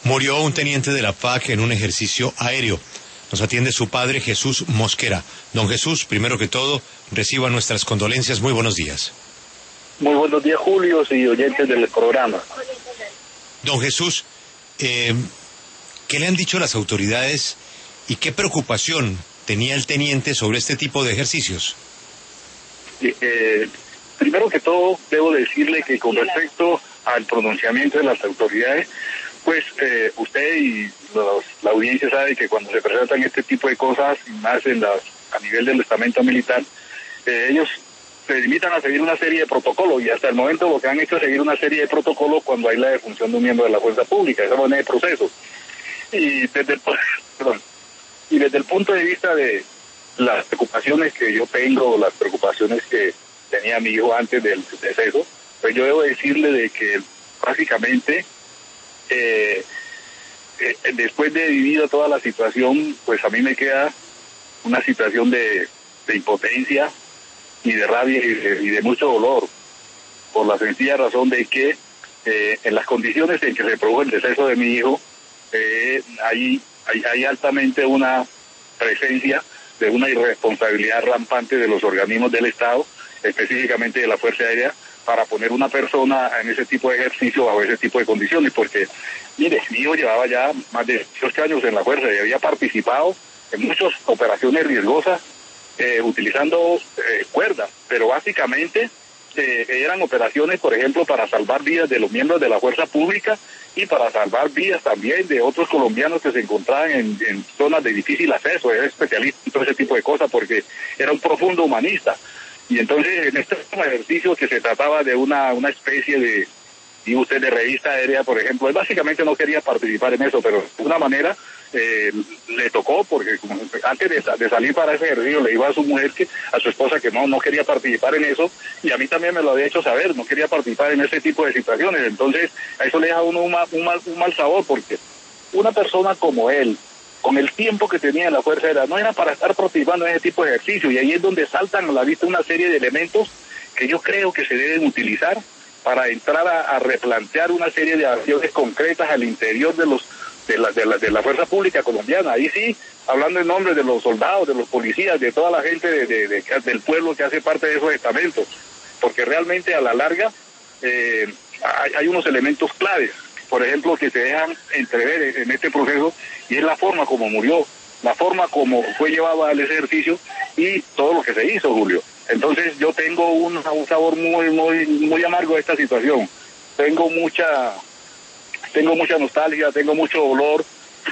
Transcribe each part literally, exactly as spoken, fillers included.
Murió un teniente de la F A C en un ejercicio aéreo. Nos atiende su padre, Jesús Mosquera. Don Jesús, primero que todo, reciba nuestras condolencias. Muy buenos días. Muy buenos días, Julio, y oyentes del programa. Don Jesús, eh, ¿qué le han dicho las autoridades y qué preocupación tenía el teniente sobre este tipo de ejercicios? Eh, primero que todo, debo decirle que con respecto al pronunciamiento de las autoridades, pues eh, usted y los, la audiencia sabe que cuando se presentan este tipo de cosas, más en las, a nivel del estamento militar, eh, ellos se limitan a seguir una serie de protocolos, y hasta el momento lo que han hecho es seguir una serie de protocolos cuando hay la defunción de un miembro de la fuerza pública. Esa manera de proceso. Y desde el, perdón, y desde el punto de vista de las preocupaciones que yo tengo, las preocupaciones que tenía mi hijo antes del deceso, pues yo debo decirle de que básicamente eh, eh, después de vivir toda la situación, pues a mí me queda una situación de, de impotencia y de rabia y de, y de mucho dolor, por la sencilla razón de que eh, en las condiciones en que se produjo el deceso de mi hijo, eh, hay, hay, hay altamente una presencia de una irresponsabilidad rampante de los organismos del Estado, específicamente de la Fuerza Aérea, para poner una persona en ese tipo de ejercicio bajo ese tipo de condiciones, porque, mire, mi hijo llevaba ya más de dieciocho años en la Fuerza y había participado en muchas operaciones riesgosas eh, utilizando eh, cuerdas, pero básicamente eh, eran operaciones, por ejemplo, para salvar vidas de los miembros de la Fuerza Pública y para salvar vidas también de otros colombianos que se encontraban en, en zonas de difícil acceso. Era especialista en todo ese tipo de cosas porque era un profundo humanista. Y entonces en este ejercicio que se trataba de una, una especie de, y usted de revista aérea, por ejemplo, él básicamente no quería participar en eso, pero de una manera eh, le tocó, porque como, antes de, de salir para ese ejercicio le dijo a su mujer, que a su esposa, que no, no quería participar en eso, y a mí también me lo había hecho saber, no quería participar en ese tipo de situaciones. Entonces a eso le deja a uno un, ma, un, mal, un mal sabor, porque una persona como él, con el tiempo que tenía en la Fuerza Aérea, no era para estar participando en ese tipo de ejercicio, y ahí es donde saltan a la vista una serie de elementos que yo creo que se deben utilizar para entrar a, a replantear una serie de acciones concretas al interior de los de la, de la de la Fuerza Pública colombiana. Ahí sí, hablando en nombre de los soldados, de los policías, de toda la gente de, de, de, del pueblo que hace parte de esos estamentos, porque realmente a la larga eh, hay, hay unos elementos claves, por ejemplo, que se dejan entrever en este proceso, y es la forma como murió, la forma como fue llevado al ejercicio y todo lo que se hizo, Julio. Entonces yo tengo un, un sabor muy muy muy amargo de esta situación. Tengo mucha tengo mucha nostalgia, tengo mucho dolor,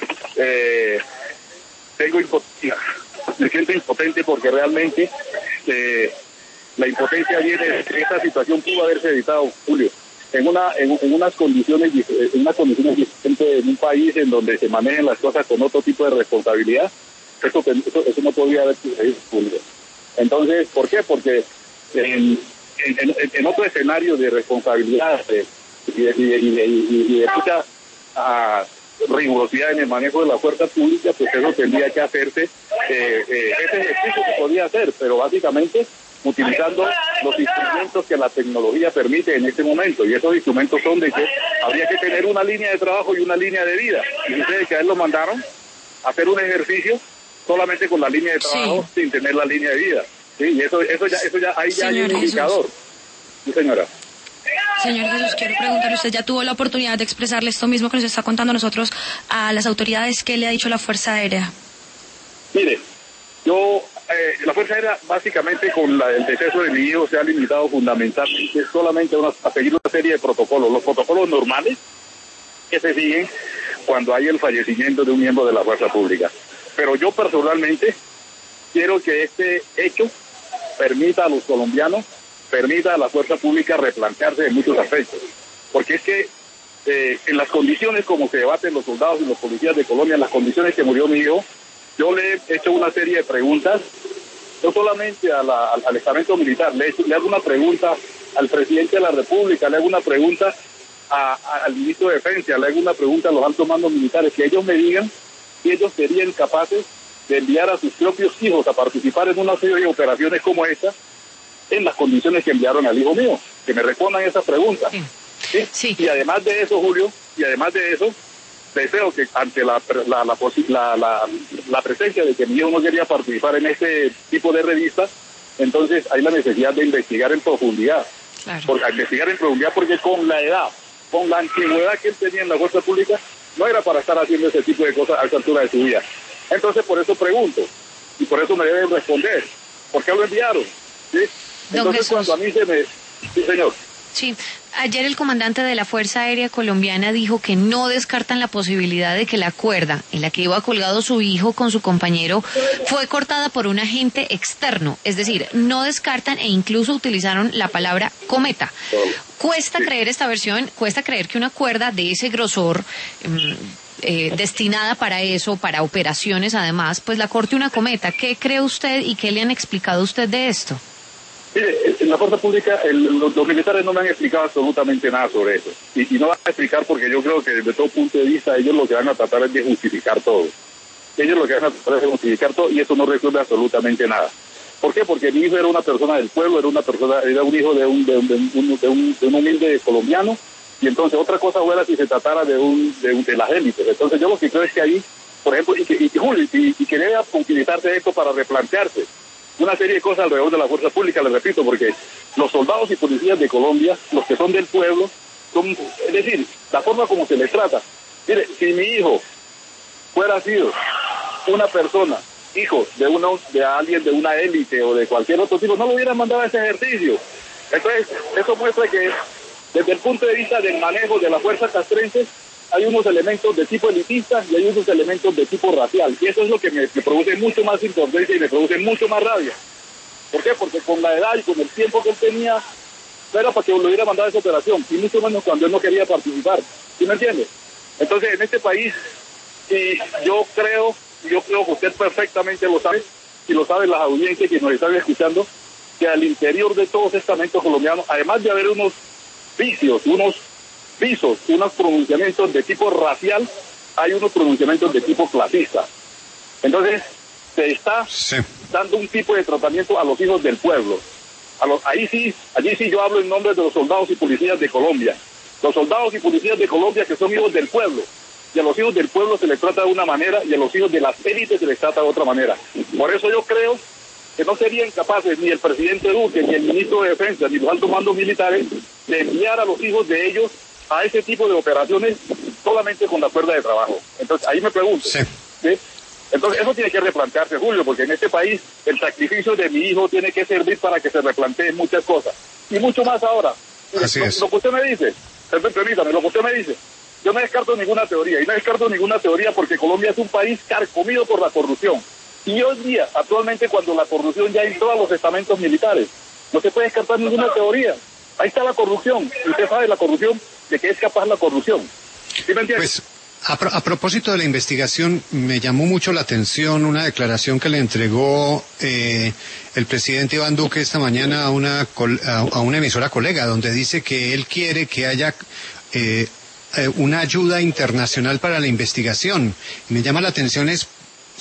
eh, tengo impotencia, me siento impotente porque realmente eh, la impotencia viene de que esta situación pudo haberse evitado, Julio, en una en, en unas condiciones en unas condiciones diferentes, en un país en donde se manejan las cosas con otro tipo de responsabilidad. Eso, eso, eso no podría haber sucedido, Julio. Entonces, ¿por qué? Porque en, en, en otro escenario de responsabilidad de, y, de, y, de, y, de, y de mucha uh, rigurosidad en el manejo de la fuerza pública, pues eso tendría que hacerse, eh, eh, ese ejercicio se podía hacer, pero básicamente utilizando los instrumentos que la tecnología permite en este momento, y esos instrumentos son de que habría que tener una línea de trabajo y una línea de vida, y ustedes que a él lo mandaron a hacer un ejercicio solamente con la línea de trabajo, sí, sin tener la línea de vida. Sí, y eso, eso ya, eso ya, ahí ya hay un indicador. Sí, señora. Señor Jesús, quiero preguntarle, usted ya tuvo la oportunidad de expresarle esto mismo que nos está contando a nosotros a las autoridades. ¿Qué le ha dicho la Fuerza Aérea? Mire, yo, eh, la Fuerza Aérea básicamente con la, el deceso de mi hijo se ha limitado fundamentalmente solamente a, una, a seguir una serie de protocolos, los protocolos normales que se siguen cuando hay el fallecimiento de un miembro de la Fuerza Pública. Pero yo personalmente quiero que este hecho permita a los colombianos, permita a la Fuerza Pública replantearse en muchos aspectos. Porque es que eh, en las condiciones como se debaten los soldados y los policías de Colombia, en las condiciones que murió mi hijo, yo le he hecho una serie de preguntas, no solamente a la, al, al estamento militar, le, hecho, le hago una pregunta al presidente de la República, le hago una pregunta a, a, al ministro de Defensa, le hago una pregunta a los altos mandos militares, que ellos me digan si ellos serían capaces de enviar a sus propios hijos a participar en una serie de operaciones como esta, en las condiciones que enviaron al hijo mío, que me respondan esa pregunta. Sí. ¿Sí? Sí. Y además de eso, Julio, y además de eso, deseo que ante la la la, la, la, la presencia de que mi hijo no quería participar en este tipo de revistas, entonces hay la necesidad de investigar en profundidad. Claro. Por, a investigar en profundidad porque con la edad, con la antigüedad que él tenía en la fuerza pública, no era para estar haciendo ese tipo de cosas a esa altura de su vida. Entonces por eso pregunto, y por eso me deben responder, ¿por qué lo enviaron? ¿Sí? Entonces cuando a mí se me... Sí, señor. Sí, ayer el comandante de la Fuerza Aérea Colombiana dijo que no descartan la posibilidad de que la cuerda en la que iba colgado su hijo con su compañero fue cortada por un agente externo, es decir, no descartan e incluso utilizaron la palabra cometa. Cuesta creer esta versión, cuesta creer que una cuerda de ese grosor, eh, eh, destinada para eso, para operaciones además, pues la corte una cometa. ¿Qué cree usted y qué le han explicado a usted de esto? Mire, en la fuerza pública el, los, los militares no me han explicado absolutamente nada sobre eso. Y, y no van a explicar porque yo creo que desde todo punto de vista ellos lo que van a tratar es de justificar todo. Ellos lo que van a tratar es de justificar todo y eso no resuelve absolutamente nada. ¿Por qué? Porque mi hijo era una persona del pueblo, era una persona, era un hijo de un, de un, de un, de un, de un humilde colombiano, y entonces otra cosa fuera si se tratara de un, de, un, de las élites. Entonces yo lo que creo es que ahí, por ejemplo, y que, y, Julio, y, y que debe utilizarse esto para replantearse una serie de cosas alrededor de la fuerza pública, les repito, porque los soldados y policías de Colombia, los que son del pueblo, son, es decir, la forma como se les trata. Mire, si mi hijo fuera sido una persona, hijo de uno, de alguien de una élite o de cualquier otro tipo, no lo hubieran mandado a ese ejercicio. Entonces, eso muestra que desde el punto de vista del manejo de la fuerza castrense, hay unos elementos de tipo elitista y hay unos elementos de tipo racial. Y eso es lo que me, me produce mucho más impotencia y me produce mucho más rabia. ¿Por qué? Porque con la edad y con el tiempo que él tenía, no era para que lo hubiera mandado a esa operación, y mucho menos cuando él no quería participar. ¿Sí me entiende? Entonces, en este país, y yo creo, yo creo que usted perfectamente lo sabe, y lo saben las audiencias que nos están escuchando, que al interior de todos estos estamentos colombianos, además de haber unos vicios, unos visos, unos pronunciamientos de tipo racial, hay unos pronunciamientos de tipo clasista. Entonces, se está sí. dando un tipo de tratamiento a los hijos del pueblo. A los, ahí sí, allí sí yo hablo en nombre de los soldados y policías de Colombia. Los soldados y policías de Colombia que son hijos del pueblo. Y a los hijos del pueblo se les trata de una manera y a los hijos de las élites se les trata de otra manera. Por eso yo creo que no serían capaces ni el presidente Duque, ni el ministro de Defensa, ni los altos mandos militares de enviar a los hijos de ellos a ese tipo de operaciones solamente con la cuerda de trabajo. Entonces, ahí me pregunto. Sí. ¿sí? Entonces, eso tiene que replantearse, Julio, porque en este país el sacrificio de mi hijo tiene que servir para que se replanteen muchas cosas. Y mucho más ahora. Así lo, es. lo que usted me dice, permítame, lo que usted me dice, yo no descarto ninguna teoría, y no descarto ninguna teoría porque Colombia es un país carcomido por la corrupción. Y hoy día, actualmente, cuando la corrupción ya entró a los estamentos militares, no se puede descartar ninguna teoría. Ahí está la corrupción. Usted sabe la corrupción, de qué es capaz la corrupción. ¿Sí me entiende? Pues, a, pro, a propósito de la investigación, me llamó mucho la atención una declaración que le entregó eh, el presidente Iván Duque esta mañana a una, a, a una emisora colega, donde dice que él quiere que haya eh, eh, una ayuda internacional para la investigación. Y me llama la atención es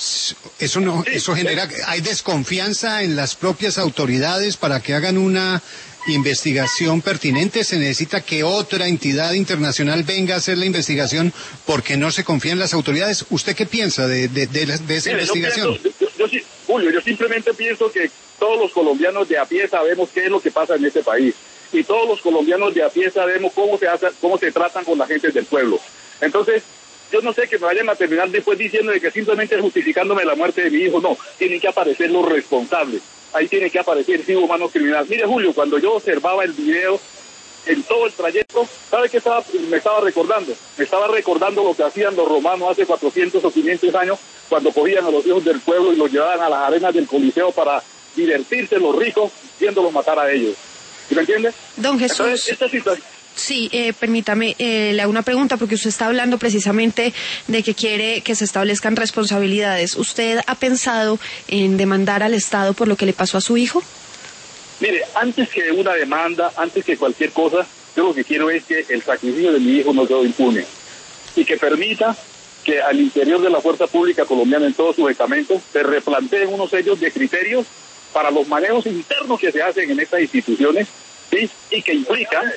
eso no, eso genera, hay desconfianza en las propias autoridades para que hagan una investigación pertinente. Se necesita que otra entidad internacional venga a hacer la investigación porque no se confía en las autoridades. ¿Usted qué piensa de, de, de, de esa Mire, investigación? Yo, pienso, yo, yo, Julio, yo simplemente pienso que todos los colombianos de a pie sabemos qué es lo que pasa en este país y todos los colombianos de a pie sabemos cómo se hace, cómo se tratan con la gente del pueblo. Entonces, yo no sé que me vayan a terminar después diciendo de que simplemente justificándome la muerte de mi hijo. No, tienen que aparecer los responsables. Ahí tiene que aparecer sí, humanos criminales. Mire, Julio, cuando yo observaba el video en todo el trayecto, ¿sabe qué estaba, me estaba recordando? Me estaba recordando lo que hacían los romanos hace cuatrocientos o quinientos años, cuando cogían a los hijos del pueblo y los llevaban a las arenas del Coliseo para divertirse los ricos, viéndolos matar a ellos. ¿Sí me entiende? Don Jesús. Entonces, esta situación... Sí, eh, permítame, eh, le hago una pregunta porque usted está hablando precisamente de que quiere que se establezcan responsabilidades. ¿Usted ha pensado en demandar al Estado por lo que le pasó a su hijo? Mire, antes que una demanda, antes que cualquier cosa, yo lo que quiero es que el sacrificio de mi hijo no quede impune y que permita que al interior de la fuerza pública colombiana en todos sus estamentos se replanteen unos sellos de criterios para los manejos internos que se hacen en estas instituciones, ¿sí? Y que implican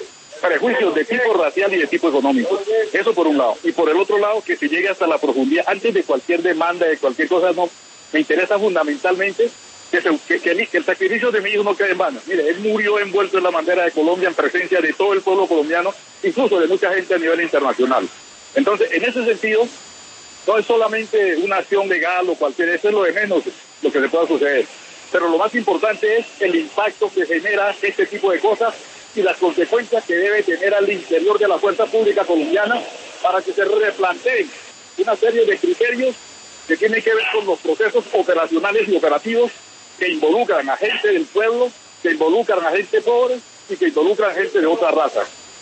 prejuicios de tipo racial y de tipo económico. Eso por un lado. Y por el otro lado, que se llegue hasta la profundidad, antes de cualquier demanda, de cualquier cosa, no, me interesa fundamentalmente que, se, que, que, el, que el sacrificio de mi hijo no quede en vano. Mire, él murió envuelto en la bandera de Colombia en presencia de todo el pueblo colombiano, incluso de mucha gente a nivel internacional. Entonces, en ese sentido, no es solamente una acción legal o cualquier, eso es lo de menos lo que le pueda suceder. Pero lo más importante es el impacto que genera este tipo de cosas y las consecuencias que debe tener al interior de la fuerza pública colombiana para que se replanteen una serie de criterios que tienen que ver con los procesos operacionales y operativos que involucran a gente del pueblo, que involucran a gente pobre y que involucran gente de otra raza.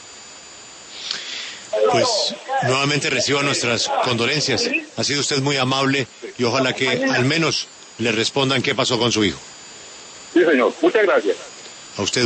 Pues nuevamente reciba nuestras condolencias. Ha sido usted muy amable y ojalá que al menos le respondan qué pasó con su hijo. Sí, señor. Muchas gracias. A usted.